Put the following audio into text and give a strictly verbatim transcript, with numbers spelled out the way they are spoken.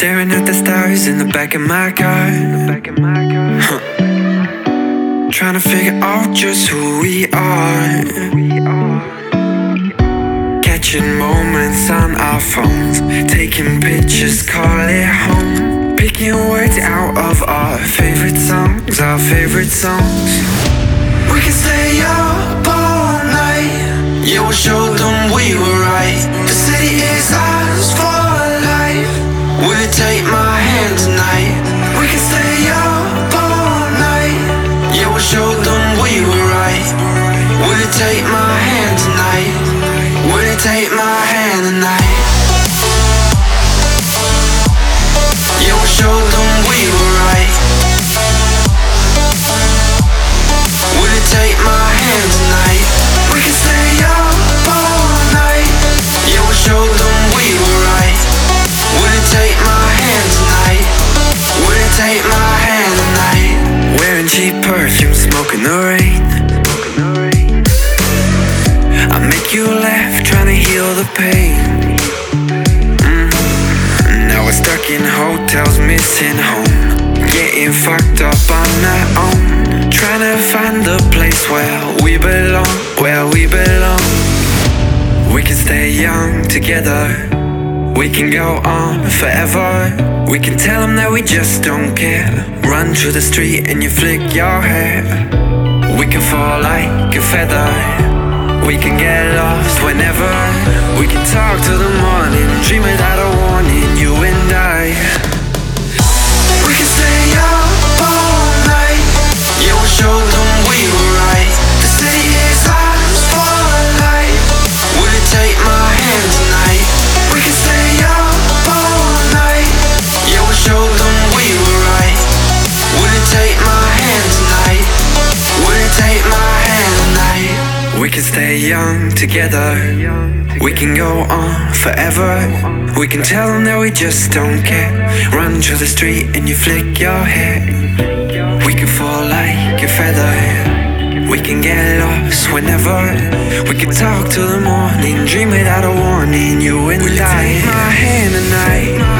Staring at the stars in the back of my car, huh. Trying to figure out just who we are. Catching moments on our phones, taking pictures, call it home. Picking words out of our favorite songs, our favorite songs. We can stay up all night, yeah, we'll show them we were right. The city is ours for life. Will you take my hand tonight? We can stay up all night, yeah, we'll show them we were right. Will you take my hand tonight? Will you take my hand tonight? Yeah, we'll show them we were right. Will you take my hand tonight? We can stay up all night, yeah, we'll show them we were right. Will you take my hand tonight? Will you take my hand tonight? Wearing cheap perfume, smoking the rain. I make you laugh, trying to heal the pain. mm. Now we're stuck in hotels, missing home, getting fucked up on our own, trying to find the place where we belong, where we belong. We can stay young together, we can go on forever. We can tell them that we just don't care. Run through the street and you flick your hair. We can fall like a feather, we can get lost whenever. We can talk till the morning, dream without a warning, you and I. We can stay up all night, yeah, we'll show them we were right. The city is ours for life. Will you take my hand tonight? We can stay up all night, yeah, we'll show them we were right. Will you take my hand tonight? Will you take my hand tonight? We can stay young together, we can go on forever. We can tell them that we just don't care. Run through the street and you flick your hair. We can fall like a feather, we can get lost whenever. We can talk till the morning, dream without a warning, you and I. Will you take my hand tonight?